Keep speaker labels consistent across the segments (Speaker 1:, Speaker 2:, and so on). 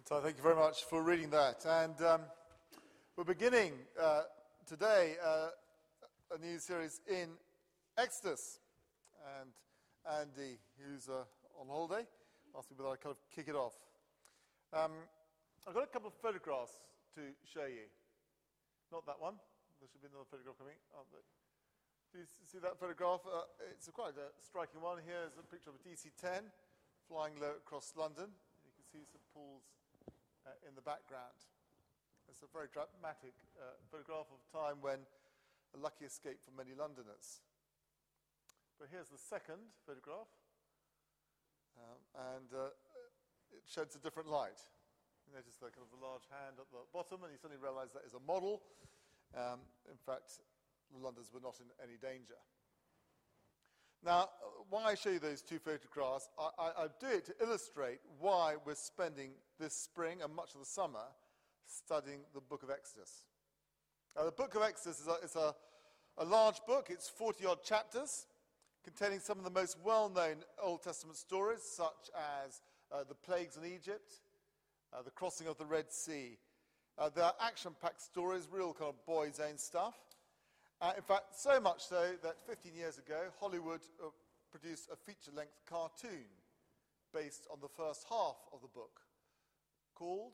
Speaker 1: So thank you very much for reading that. And we're beginning today a new series in Exodus. And Andy, who's on holiday, asked me whether I'd kind of kick it off. I've got a couple of photographs to show you. Not that one. There should be another photograph coming. Do you see that photograph? It's quite a striking one. Here's a picture of a DC-10 flying low across London. You can see St. Paul's in the background. It's a very dramatic photograph of a time when a lucky escape for many Londoners. But here's the second photograph, and it sheds a different light. You notice the kind of the large hand at the bottom, and you suddenly realize that is a model. In fact, the Londoners were not in any danger. Now, why I show you those two photographs, I do it to illustrate why we're spending this spring and much of the summer studying the book of Exodus. The book of Exodus is a large book. It's 40-odd chapters containing some of the most well-known Old Testament stories, such as the plagues in Egypt, the crossing of the Red Sea. They are action-packed stories, real kind of boys' own stuff. In fact, so much so that 15 years ago, Hollywood produced a feature-length cartoon based on the first half of the book called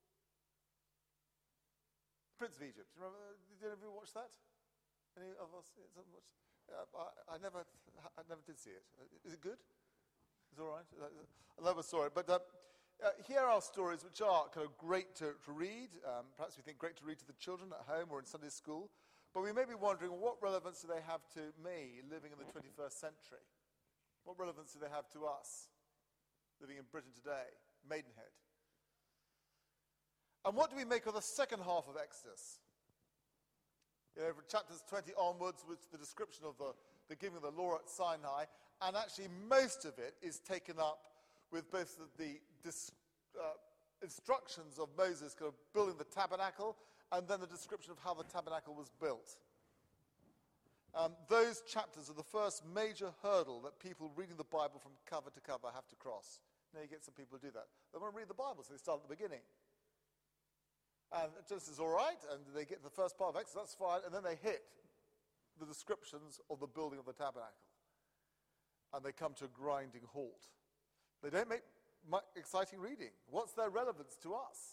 Speaker 1: Prince of Egypt. Did any of you watch that? Any of us? I never did see it. Is it good? It's all right. I never saw it. But here are stories which are kind of great to read. Perhaps we think great to read to the children at home or in Sunday school. But we may be wondering, what relevance do they have to me living in the 21st century? What relevance do they have to us living in Britain today, Maidenhead? And what do we make of the second half of Exodus? From chapters 20 onwards, with the description of the giving of the law at Sinai, and actually most of it is taken up with both the instructions of Moses kind of building the tabernacle, and then the description of how the tabernacle was built. Those chapters are the first major hurdle that people reading the Bible from cover to cover have to cross. Now you get some people who do that. They want to read the Bible, so they start at the beginning. And Genesis is all right, and they get the first part of Exodus, that's fine, and then they hit the descriptions of the building of the tabernacle. And they come to a grinding halt. They don't make much exciting reading. What's their relevance to us?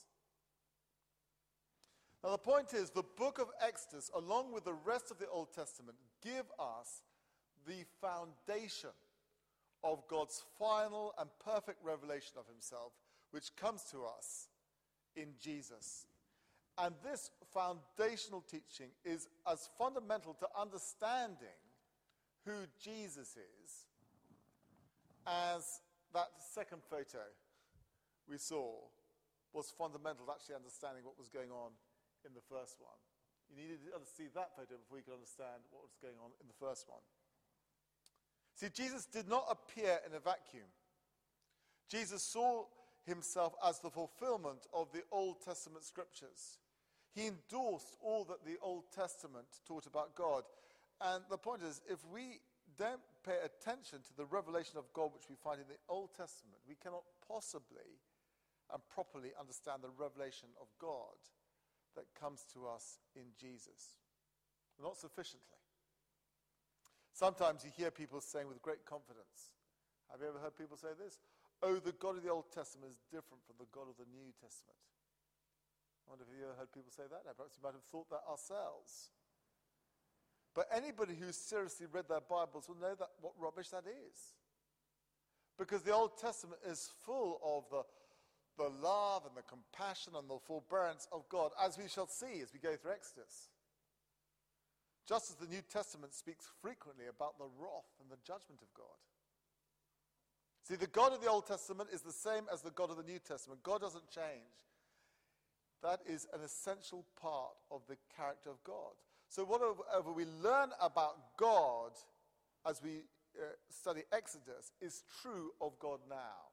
Speaker 1: Now the point is, the book of Exodus, along with the rest of the Old Testament, give us the foundation of God's final and perfect revelation of himself, which comes to us in Jesus. And this foundational teaching is as fundamental to understanding who Jesus is as that second photo we saw was fundamental to actually understanding what was going on in the first one. You needed to see that photo before you could understand what was going on in the first one. See, Jesus did not appear in a vacuum. Jesus saw himself as the fulfillment of the Old Testament scriptures. He endorsed all that the Old Testament taught about God. And the point is, if we don't pay attention to the revelation of God which we find in the Old Testament, we cannot possibly and properly understand the revelation of God that comes to us in Jesus. Not sufficiently. Sometimes you hear people saying with great confidence, have you ever heard people say this? Oh, the God of the Old Testament is different from the God of the New Testament. I wonder if you ever heard people say that. Perhaps you might have thought that ourselves. But anybody who's seriously read their Bibles will know that what rubbish that is. Because the Old Testament is full of the love and the compassion and the forbearance of God, as we shall see as we go through Exodus. Just as the New Testament speaks frequently about the wrath and the judgment of God. See, the God of the Old Testament is the same as the God of the New Testament. God doesn't change. That is an essential part of the character of God. So whatever we learn about God as we study Exodus is true of God now.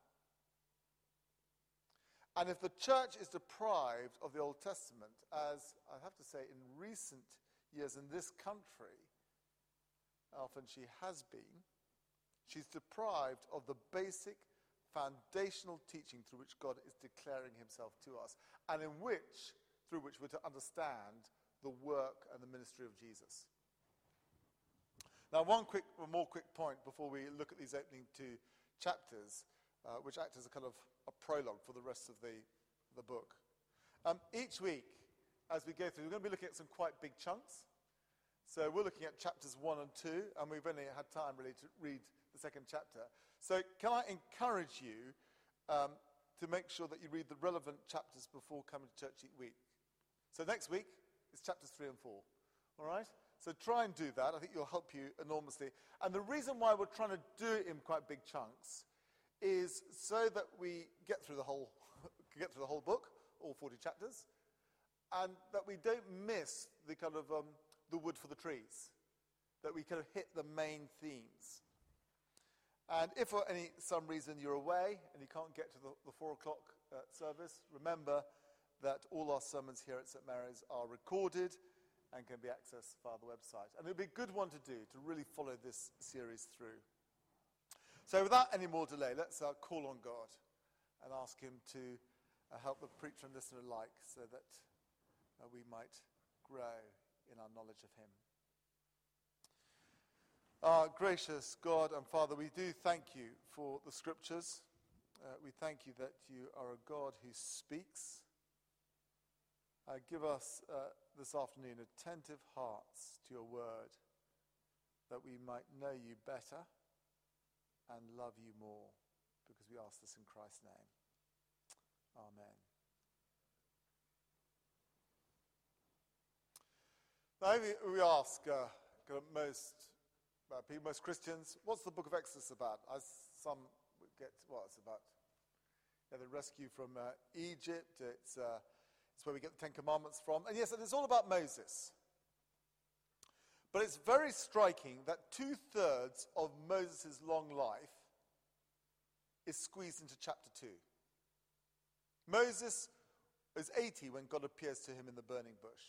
Speaker 1: And if the church is deprived of the Old Testament, as I have to say in recent years in this country, often she has been, she's deprived of the basic foundational teaching through which God is declaring himself to us, and through which we're to understand the work and the ministry of Jesus. Now, one more quick point before we look at these opening two chapters, which act as a kind of a prologue for the rest of the book. Each week, as we go through, we're going to be looking at some quite big chunks. So we're looking at chapters 1 and 2, and we've only had time really to read the second chapter. So can I encourage you to make sure that you read the relevant chapters before coming to church each week? So next week is chapters 3 and 4. All right? So try and do that. I think it'll help you enormously. And the reason why we're trying to do it in quite big chunks is so that we get through the whole book, all 40 chapters, and that we don't miss the kind of the wood for the trees, that we kind of hit the main themes. And if for some reason you're away and you can't get to the 4 o'clock service, remember that all our sermons here at St. Mary's are recorded and can be accessed via the website. And it would be a good one to do, to really follow this series through. So without any more delay, let's call on God and ask him to help the preacher and listener alike so that we might grow in our knowledge of him. Our gracious God and Father, we do thank you for the scriptures. We thank you that you are a God who speaks. Give us this afternoon attentive hearts to your word, that we might know you better and love you more, because we ask this in Christ's name. Amen. Now we ask most Christians, what's the book of Exodus about? As some get, it's about the rescue from Egypt. It's where we get the Ten Commandments from. And yes, it's all about Moses. But it's very striking that 2/3 of Moses' long life is squeezed into chapter 2. Moses is 80 when God appears to him in the burning bush.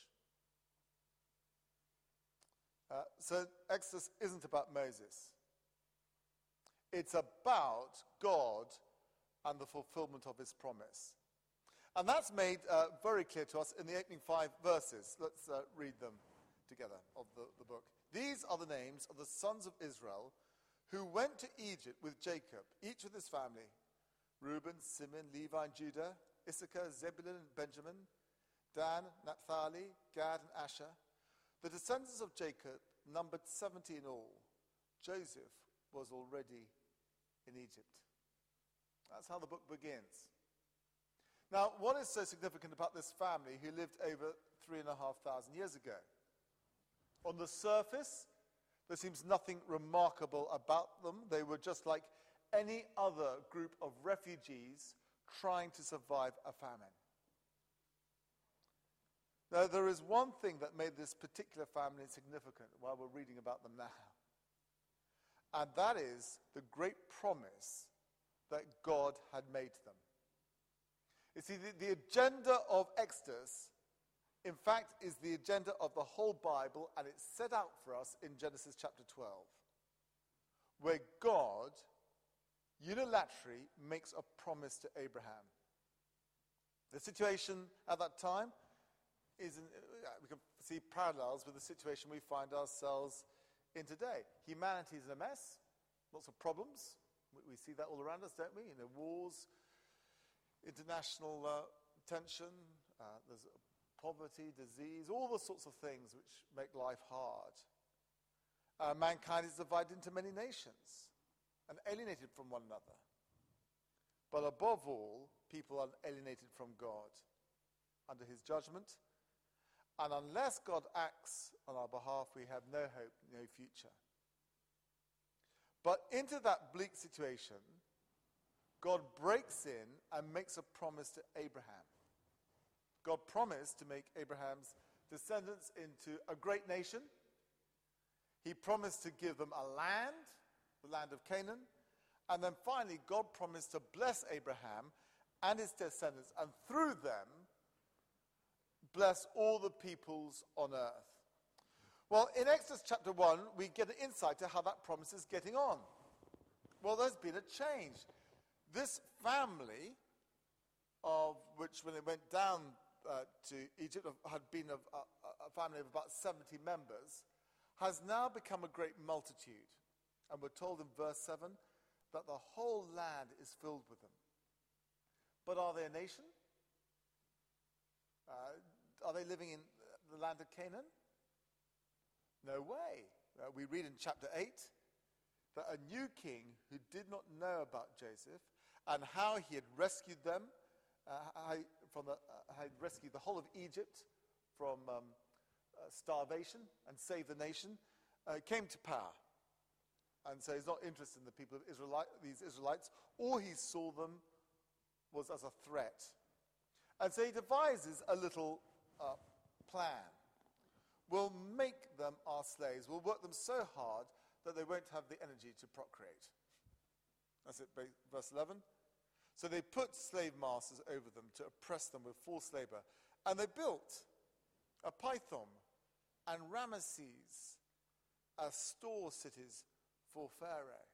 Speaker 1: So Exodus isn't about Moses. It's about God and the fulfillment of his promise. And that's made very clear to us in the opening 5 verses. Let's read them together of the book. These are the names of the sons of Israel who went to Egypt with Jacob, each with his family: Reuben, Simeon, Levi, and Judah, Issachar, Zebulun, and Benjamin, Dan, Naphtali, Gad, and Asher. The descendants of Jacob numbered 70 in all. Joseph was already in Egypt. That's how the book begins. Now, what is so significant about this family who lived over 3,500 years ago? On the surface, there seems nothing remarkable about them. They were just like any other group of refugees trying to survive a famine. Now, there is one thing that made this particular family significant while we're reading about them now. And that is the great promise that God had made to them. You see, the agenda of Exodus, in fact, is the agenda of the whole Bible, and it's set out for us in Genesis chapter 12, where God unilaterally makes a promise to Abraham. The situation at that time we can see parallels with the situation we find ourselves in today. Humanity is in a mess, lots of problems. We see that all around us, don't we? Wars, international tension, there's poverty, disease, all the sorts of things which make life hard. Mankind is divided into many nations and alienated from one another. But above all, people are alienated from God under his judgment. And unless God acts on our behalf, we have no hope, no future. But into that bleak situation, God breaks in and makes a promise to Abraham. God promised to make Abraham's descendants into a great nation. He promised to give them a land, the land of Canaan. And then finally, God promised to bless Abraham and his descendants, and through them, bless all the peoples on earth. Well, in Exodus chapter 1, we get an insight to how that promise is getting on. Well, there's been a change. This family, of which when it went down to Egypt had been a family of about 70 members, has now become a great multitude. And we're told in verse 7 that the whole land is filled with them. But are they a nation? Are they living in the land of Canaan? No way. We read in chapter 8 that a new king who did not know about Joseph and how he had rescued them, had rescued the whole of Egypt from starvation and saved the nation, came to power. And so he's not interested in the people of these Israelites. All he saw them was as a threat. And so he devises a little plan. We'll make them our slaves. We'll work them so hard that they won't have the energy to procreate. That's it, verse 11. So they put slave masters over them to oppress them with forced labor. And they built a Pithom and Ramesses as store cities for Pharaoh.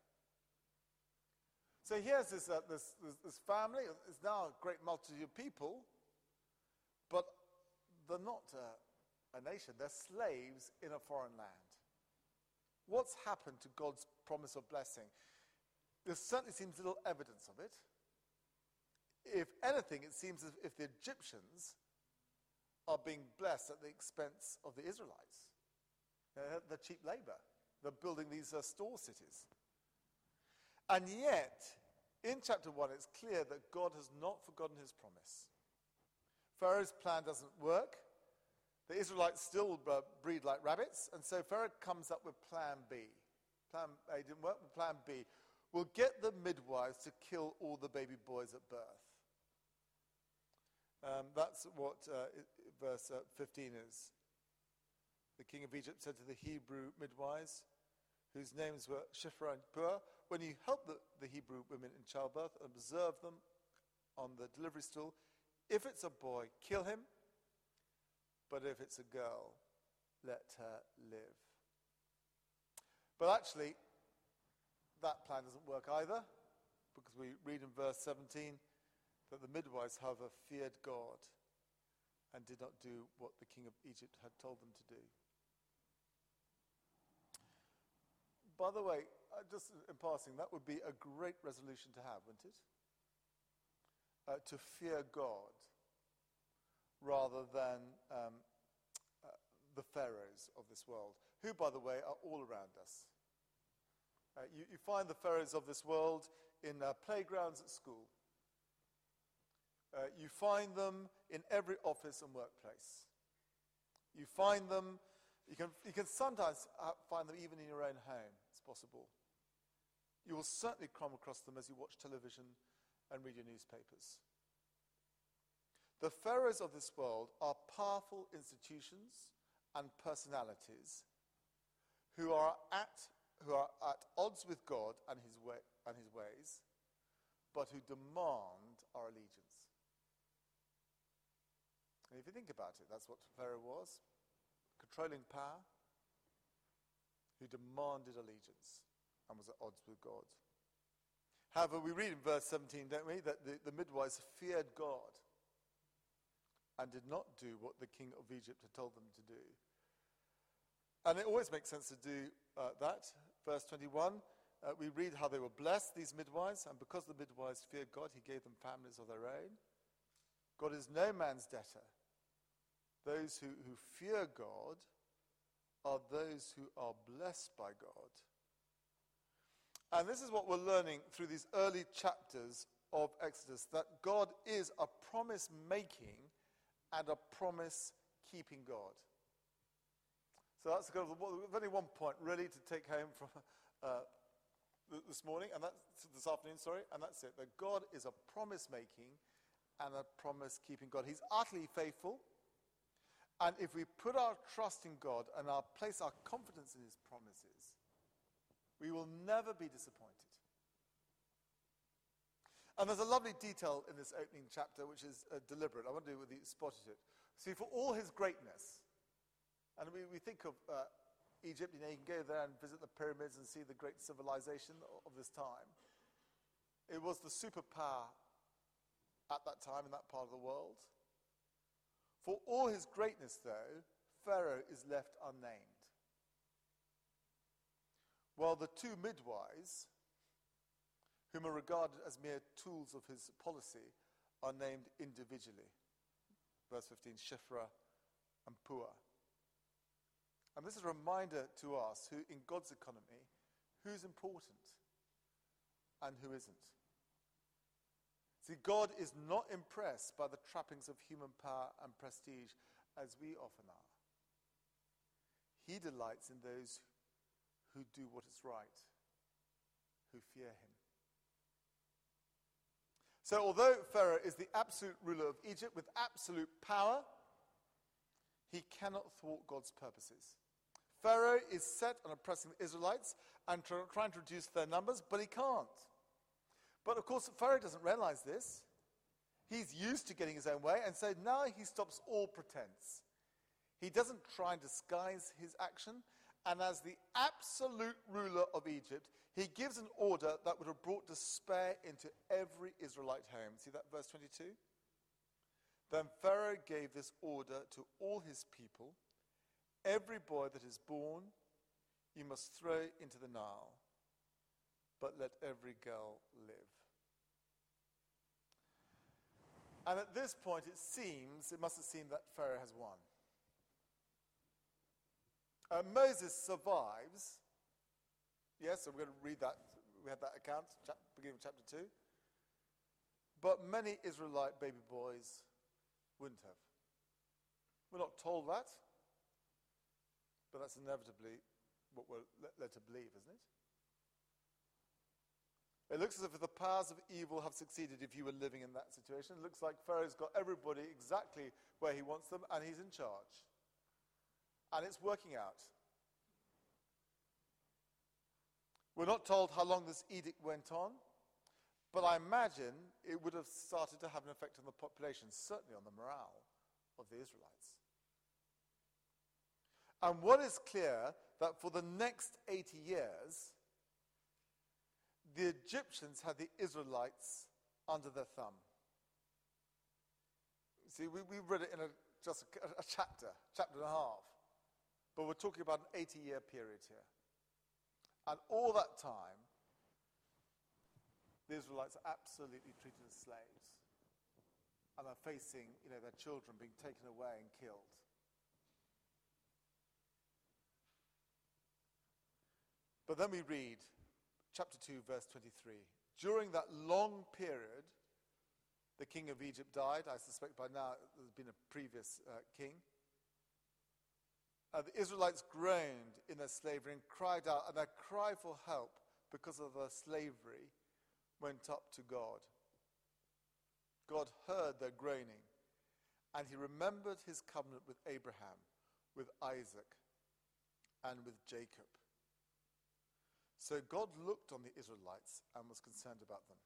Speaker 1: So here's this family. It's now a great multitude of people, but they're not a nation. They're slaves in a foreign land. What's happened to God's promise of blessing? There certainly seems little evidence of it. If anything, it seems as if the Egyptians are being blessed at the expense of the Israelites. They're cheap labor. They're building these store cities. And yet, in chapter 1, it's clear that God has not forgotten his promise. Pharaoh's plan doesn't work. The Israelites still breed like rabbits, and so Pharaoh comes up with plan B. Plan A didn't work, but plan B. We'll get the midwives to kill all the baby boys at birth. That's what verse 15 is. The king of Egypt said to the Hebrew midwives, whose names were Shiphrah and Puah, when you help the Hebrew women in childbirth and observe them on the delivery stool, if it's a boy, kill him, but if it's a girl, let her live. But actually, that plan doesn't work either, because we read in verse 17 that the midwives, however, feared God and did not do what the king of Egypt had told them to do. By the way, just in passing, that would be a great resolution to have, wouldn't it? To fear God rather than the pharaohs of this world, who, by the way, are all around us. You find the pharaohs of this world in playgrounds at school. You find them in every office and workplace. You find them, you can sometimes find them even in your own home. It's possible. You will certainly come across them as you watch television and read your newspapers. The pharaohs of this world are powerful institutions and personalities who are at odds with God and his ways, but who demand our allegiance. And if you think about it, that's what Pharaoh was. Controlling power, who demanded allegiance and was at odds with God. However, we read in verse 17, don't we, that the midwives feared God and did not do what the king of Egypt had told them to do. And it always makes sense to do that. Verse 21, we read how they were blessed, these midwives, and because the midwives feared God, he gave them families of their own. God is no man's debtor. Those who fear God are those who are blessed by God. And this is what we're learning through these early chapters of Exodus, that God is a promise-making and a promise-keeping God. So that's kind of only one point really to take home from this morning, and that's this afternoon, and that's it. That God is a promise-making and a promise-keeping God. He's utterly faithful, and if we put our trust in God and place our confidence in his promises, we will never be disappointed. And there's a lovely detail in this opening chapter which is deliberate. I wonder whether you spotted it. See, for all his greatness, and we think of Egypt, you can go there and visit the pyramids and see the great civilization of this time. It was the superpower at that time in that part of the world. For all his greatness, though, Pharaoh is left unnamed. While the two midwives, whom are regarded as mere tools of his policy, are named individually. Verse 15, Shiphrah and Puah. And this is a reminder to us who, in God's economy, who's important and who isn't. See, God is not impressed by the trappings of human power and prestige as we often are. He delights in those who do what is right, who fear him. So although Pharaoh is the absolute ruler of Egypt with absolute power, he cannot thwart God's purposes. Pharaoh is set on oppressing the Israelites and trying to reduce their numbers, but he can't. But of course, Pharaoh doesn't realize this. He's used to getting his own way, and so now he stops all pretense. He doesn't try and disguise his action, and as the absolute ruler of Egypt, he gives an order that would have brought despair into every Israelite home. See that verse 22? Then Pharaoh gave this order to all his people: every boy that is born you must throw into the Nile, but let every girl live. And at this point it must have seemed that Pharaoh has won. Moses survives. Yes, so we're going to read that. We had that account, beginning of chapter 2. But many Israelite baby boys wouldn't have. We're not told that, but that's inevitably what we're led to believe, isn't it? It looks as if the powers of evil have succeeded if you were living in that situation. It looks like Pharaoh's got everybody exactly where he wants them, and he's in charge. And it's working out. We're not told how long this edict went on, but I imagine it would have started to have an effect on the population, certainly on the morale of the Israelites. And what is clear, that for the next 80 years, the Egyptians had the Israelites under their thumb. See, we read it in just a chapter and a half. But we're talking about an 80-year period here. And all that time, the Israelites are absolutely treated as slaves and are facing, their children being taken away and killed. But then we read chapter 2, verse 23. During that long period, the king of Egypt died. I suspect by now there's been a previous king. The Israelites groaned in their slavery and cried out, and their cry for help because of their slavery went up to God. God heard their groaning, and he remembered his covenant with Abraham, with Isaac, and with Jacob. So God looked on the Israelites and was concerned about them.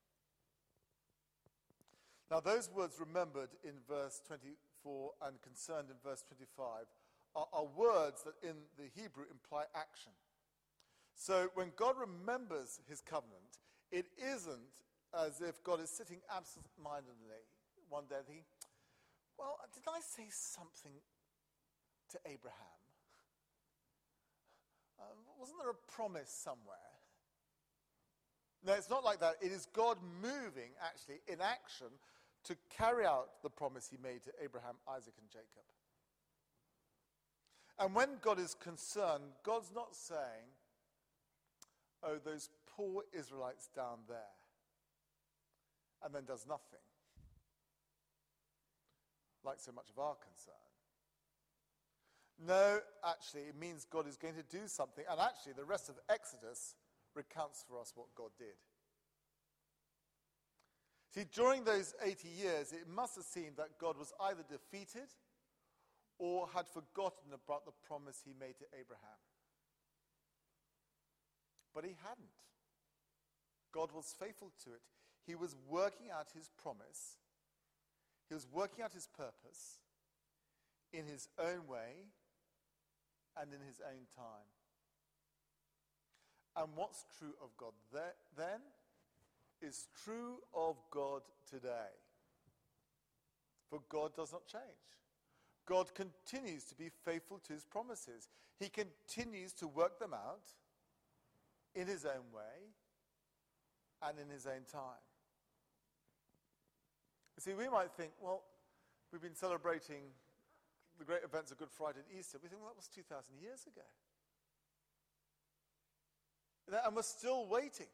Speaker 1: Now those words remembered in verse 24 and concerned in verse 25 are words that in the Hebrew imply action. So when God remembers his covenant, it isn't as if God is sitting absent-mindedly one day thinking, well, did I say something to Abraham? Wasn't there a promise somewhere? No, it's not like that. It is God moving, actually, in action to carry out the promise he made to Abraham, Isaac, and Jacob. And when God is concerned, God's not saying, oh, those poor Israelites down there, and then does nothing, like so much of our concern. No, actually, it means God is going to do something, and actually the rest of Exodus recounts for us what God did. See, during those 80 years, it must have seemed that God was either defeated or had forgotten about the promise he made to Abraham. But he hadn't. God was faithful to it. He was working out his promise. He was working out his purpose in his own way and in his own time. And what's true of God then is true of God today. For God does not change. God continues to be faithful to his promises. He continues to work them out in his own way and in his own time. You see, we might think, well, we've been celebrating the great events of Good Friday and Easter. We think, well, that was 2,000 years ago. And we're still waiting.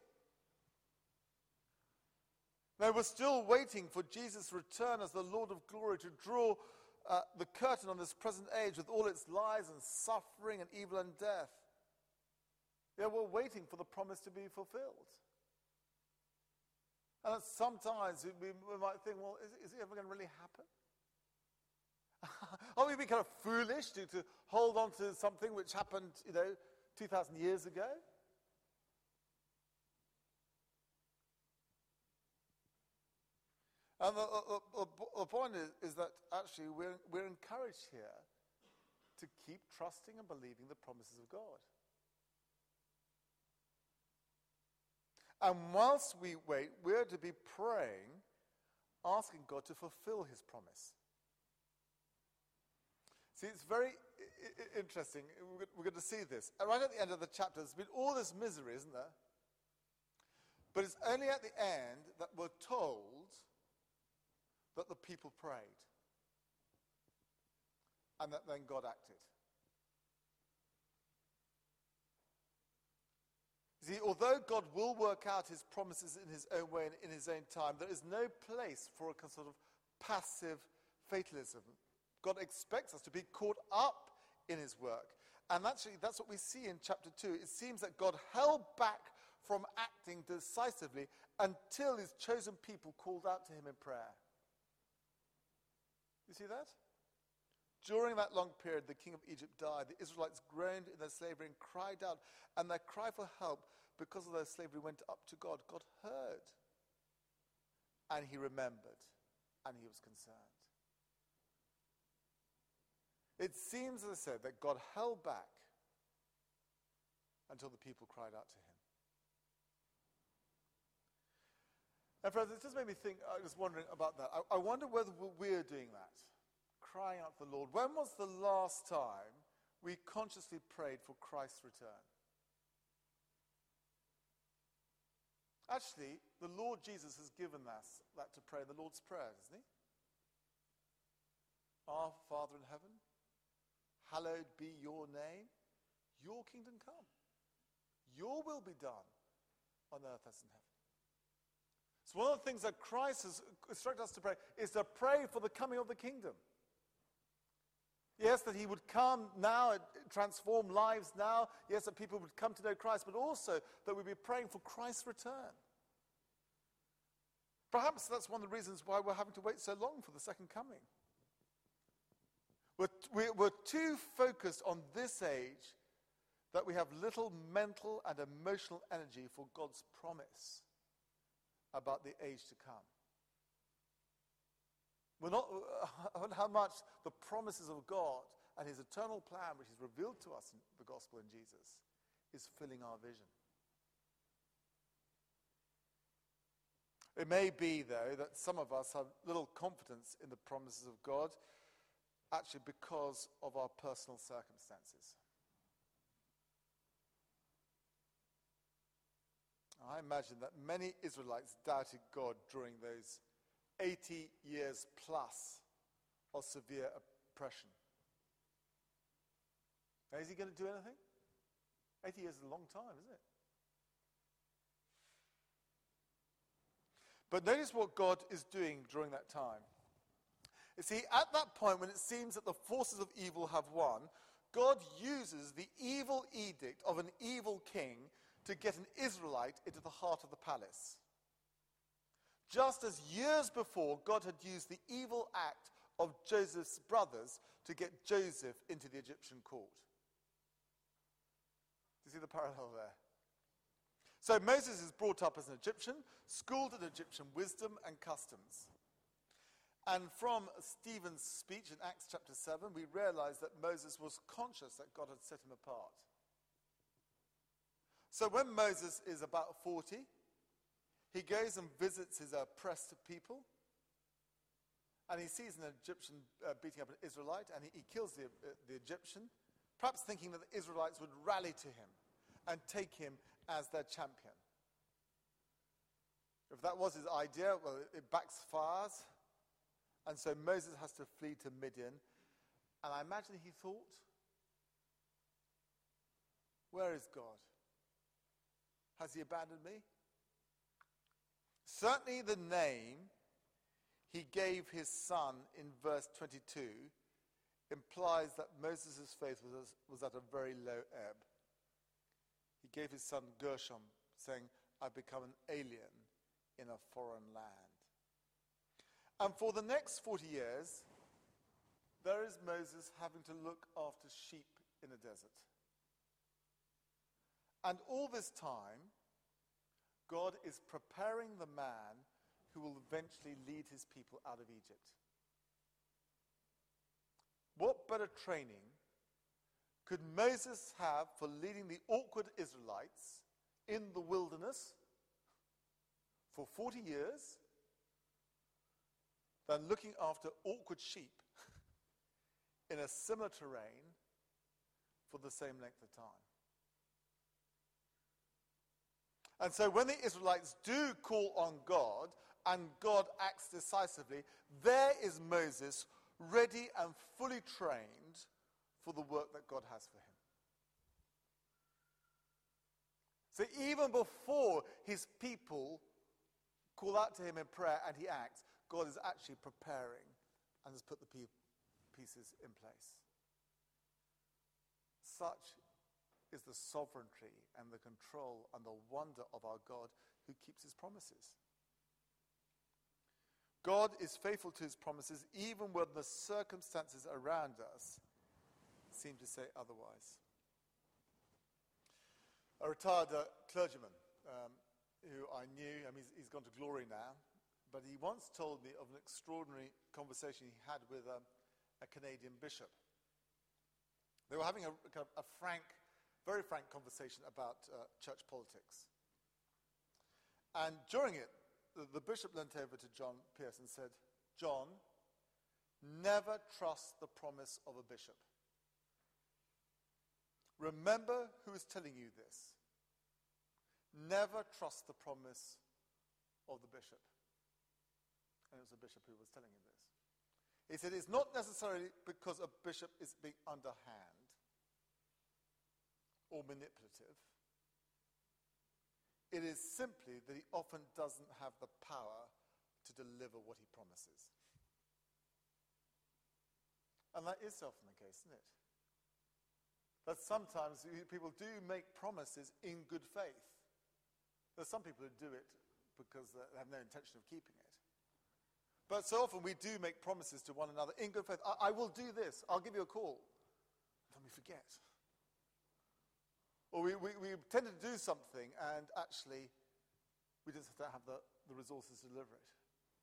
Speaker 1: No, we're still waiting for Jesus' return as the Lord of glory to draw the curtain on this present age with all its lies and suffering and evil and death. Yeah, we're waiting for the promise to be fulfilled. And sometimes we might think, well, is it ever going to really happen? Are we being kind of foolish to hold on to something which happened, 2,000 years ago? And the point is that actually we're encouraged here to keep trusting and believing the promises of God. And whilst we wait, we're to be praying, asking God to fulfill his promise. See, it's very interesting. We're going to see this. Right at the end of the chapter, there's been all this misery, isn't there? But it's only at the end that we're told that the people prayed. And that then God acted. See, although God will work out his promises in his own way and in his own time, there is no place for a sort of passive fatalism. God expects us to be caught up in his work. And actually, that's what we see in chapter 2. It seems that God held back from acting decisively until his chosen people called out to him in prayer. You see that? During that long period, the king of Egypt died. The Israelites groaned in their slavery and cried out. And their cry for help because of their slavery went up to God. God heard. And he remembered. And he was concerned. It seems, as I said, that God held back until the people cried out to him. And friends, it just made me think, I was wondering about that. I wonder whether we're doing that, crying out to the Lord. When was the last time we consciously prayed for Christ's return? Actually, the Lord Jesus has given us that to pray in the Lord's Prayer, hasn't he? Our Father in heaven, hallowed be your name. Your kingdom come. Your will be done on earth as in heaven. So one of the things that Christ has instructed us to pray is to pray for the coming of the kingdom. Yes, that he would come now and transform lives now. Yes, that people would come to know Christ, but also that we'd be praying for Christ's return. Perhaps that's one of the reasons why we're having to wait so long for the second coming. We're too focused on this age that we have little mental and emotional energy for God's promise about the age to come. We're not on how much the promises of God and his eternal plan, which is revealed to us in the gospel in Jesus, is filling our vision. It may be, though, that some of us have little confidence in the promises of God, actually because of our personal circumstances. I imagine that many Israelites doubted God during those 80 years plus of severe oppression. Now, is he going to do anything? 80 years is a long time, isn't it? But notice what God is doing during that time. You see, at that point when it seems that the forces of evil have won, God uses the evil edict of an evil king to get an Israelite into the heart of the palace. Just as years before, God had used the evil act of Joseph's brothers to get Joseph into the Egyptian court. Do you see the parallel there? So Moses is brought up as an Egyptian, schooled in Egyptian wisdom and customs. And from Stephen's speech in Acts chapter 7, we realize that Moses was conscious that God had set him apart. So when Moses is about 40, He goes and visits his oppressed people, and he sees an Egyptian beating up an Israelite, and he kills the Egyptian, perhaps thinking that the Israelites would rally to him and take him as their champion. If that was his idea, well, it backfires, and so Moses has to flee to Midian, and I imagine he thought, where is God? Has he abandoned me? Certainly the name he gave his son in verse 22 implies that Moses' faith was at a very low ebb. He gave his son Gershom, saying, I've become an alien in a foreign land. And for the next 40 years, there is Moses having to look after sheep in a desert. And all this time, God is preparing the man who will eventually lead his people out of Egypt. What better training could Moses have for leading the awkward Israelites in the wilderness for 40 years than looking after awkward sheep in a similar terrain for the same length of time? And so when the Israelites do call on God, and God acts decisively, there is Moses ready and fully trained for the work that God has for him. So even before his people call out to him in prayer and he acts, God is actually preparing and has put the pieces in place. Such is the sovereignty and the control and the wonder of our God, who keeps his promises. God is faithful to his promises even when the circumstances around us seem to say otherwise. A retired clergyman who I knew, he's gone to glory now, but he once told me of an extraordinary conversation he had with a Canadian bishop. They were having a very frank conversation about church politics. And during it, the bishop leant over to John Pierce and said, John, never trust the promise of a bishop. Remember who is telling you this. Never trust the promise of the bishop. And it was a bishop who was telling him this. He said, it's not necessarily because a bishop is being underhand or manipulative. It is simply that he often doesn't have the power to deliver what he promises. And that is often the case, isn't it? That sometimes people do make promises in good faith. There's some people who do it because they have no intention of keeping it. But so often we do make promises to one another in good faith. I will do this. I'll give you a call. And then we forget. Or we tend to do something and actually we just don't have the resources to deliver it.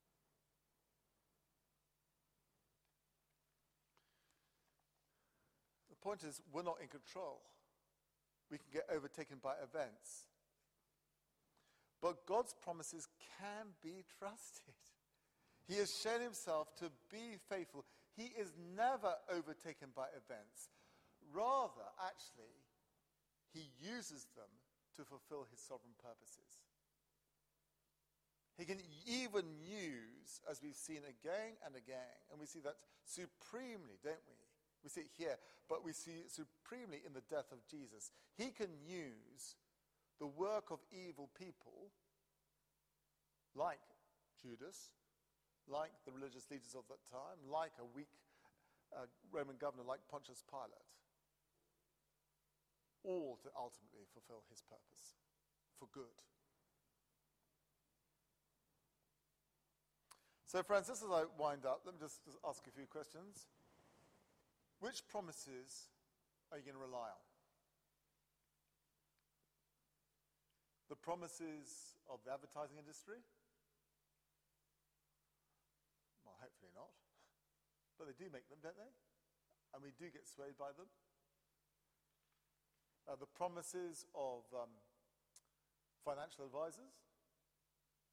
Speaker 1: The point is, we're not in control. We can get overtaken by events. But God's promises can be trusted. He has shown himself to be faithful. He is never overtaken by events. Rather, actually, he uses them to fulfill his sovereign purposes. He can even use, as we've seen again and again, and we see that supremely, don't we? We see it here, but we see it supremely in the death of Jesus. He can use the work of evil people, like Judas, like the religious leaders of that time, like a weak Roman governor like Pontius Pilate, all to ultimately fulfill his purpose for good. So friends, just as I wind up, let me just ask a few questions. Which promises are you going to rely on? The promises of the advertising industry? Well, hopefully not. But they do make them, don't they? And we do get swayed by them. The promises of financial advisors,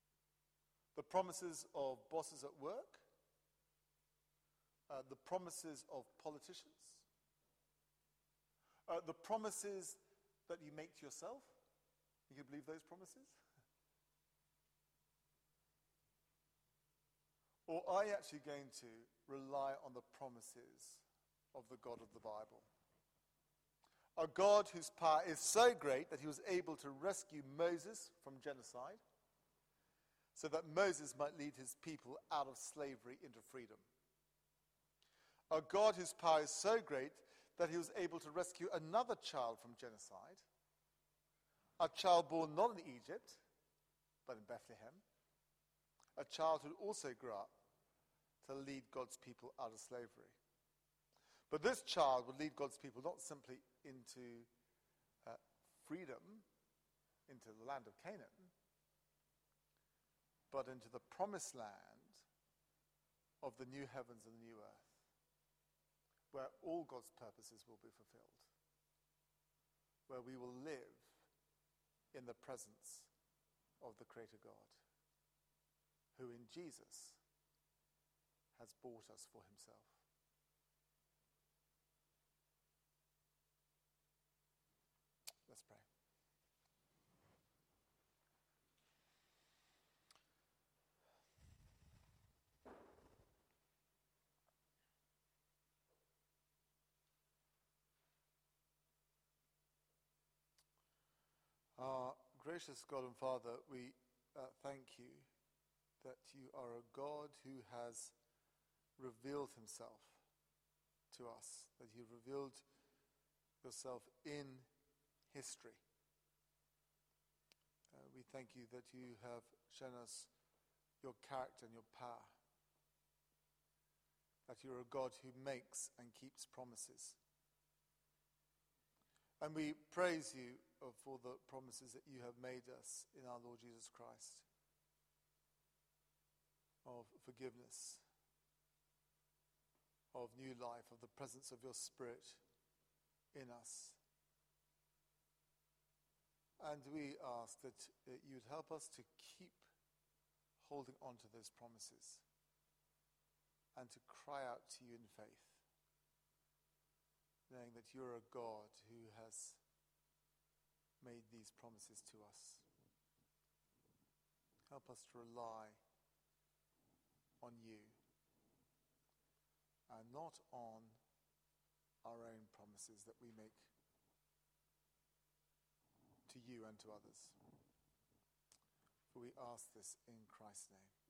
Speaker 1: The promises of bosses at work, the promises of politicians, the promises that you make to yourself. You can believe those promises? Or are you actually going to rely on the promises of the God of the Bible? A God whose power is so great that he was able to rescue Moses from genocide so that Moses might lead his people out of slavery into freedom. A God whose power is so great that he was able to rescue another child from genocide, a child born not in Egypt, but in Bethlehem, a child who also grew up to lead God's people out of slavery. But this child would lead God's people not simply into freedom, into the land of Canaan, but into the promised land of the new heavens and the new earth, where all God's purposes will be fulfilled, where we will live in the presence of the Creator God, who in Jesus has bought us for himself. Let's pray. Our gracious God and Father, we thank you that you are a God who has revealed himself to us, that you've revealed yourself in history. We thank you that you have shown us your character and your power, that you're a God who makes and keeps promises. And we praise you for the promises that you have made us in our Lord Jesus Christ, of forgiveness, of new life, of the presence of your Spirit in us. And we ask that you'd help us to keep holding on to those promises and to cry out to you in faith, knowing that you're a God who has made these promises to us. Help us to rely on you and not on our own promises that we make to you and to others. For we ask this in Christ's name.